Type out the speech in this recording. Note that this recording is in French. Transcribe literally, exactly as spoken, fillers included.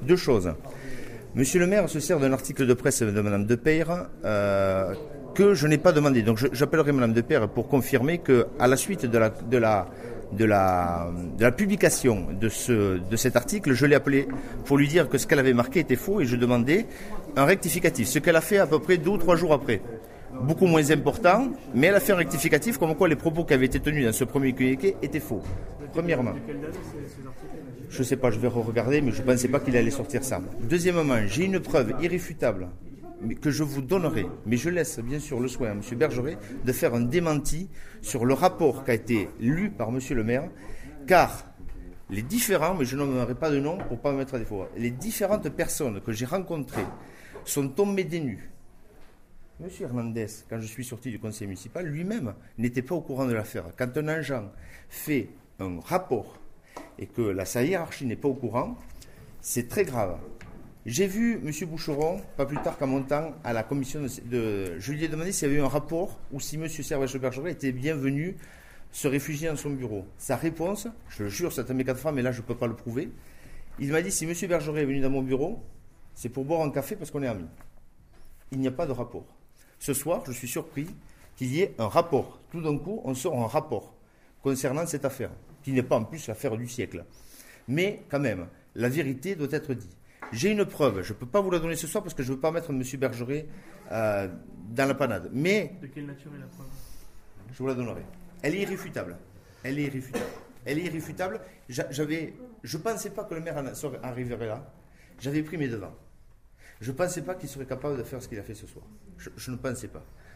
Deux choses. Monsieur le maire se sert d'un article de presse de Madame Depeyre euh, que je n'ai pas demandé. Donc je, j'appellerai Madame Depeyre pour confirmer qu'à la suite de la, de la, de la, de la publication de, ce, de cet article, je l'ai appelée pour lui dire que ce qu'elle avait marqué était faux et je demandais un rectificatif. Ce qu'elle a fait à peu près deux ou trois jours après. Beaucoup moins important, mais elle a fait un rectificatif comme quoi les propos qui avaient été tenus dans ce premier communiqué étaient faux. Premièrement. Je ne sais pas, je vais re-regarder, mais je ne pensais pas qu'il allait sortir ça. Deuxièmement, j'ai une preuve irréfutable que je vous donnerai, mais je laisse bien sûr le soin à M. Bergeret de faire un démenti sur le rapport qui a été lu par M. le maire, car les différents, mais je n'en pas de nom pour ne pas me mettre à défaut, les différentes personnes que j'ai rencontrées sont tombées des nues. M. Hernandez, quand je suis sorti du conseil municipal, lui-même n'était pas au courant de l'affaire. Quand un agent fait un rapport et que la, sa hiérarchie n'est pas au courant, c'est très grave. J'ai vu M. Boucheron, pas plus tard qu'à mon temps, à la commission de, de... Je lui ai demandé s'il y avait eu un rapport ou si M. Servage-Bergeret était bienvenu se réfugier dans son bureau. Sa réponse, je le jure, c'est un de mes quatre fois, mais là je ne peux pas le prouver, il m'a dit si M. Bergeret est venu dans mon bureau, c'est pour boire un café parce qu'on est amis. Il n'y a pas de rapport. Ce soir, je suis surpris qu'il y ait un rapport. Tout d'un coup, on sort un rapport concernant cette affaire, qui n'est pas en plus l'affaire du siècle. Mais quand même, la vérité doit être dite. J'ai une preuve, je ne peux pas vous la donner ce soir parce que je ne veux pas mettre M. Bergeret euh, dans la panade. Mais, de quelle nature est la preuve? Je vous la donnerai. Elle est irréfutable. Elle est irréfutable. Elle est irréfutable. J'avais, je ne pensais pas que le maire arriverait là. J'avais pris mes devants. Je ne pensais pas qu'il serait capable de faire ce qu'il a fait ce soir. Je, je ne pensais pas.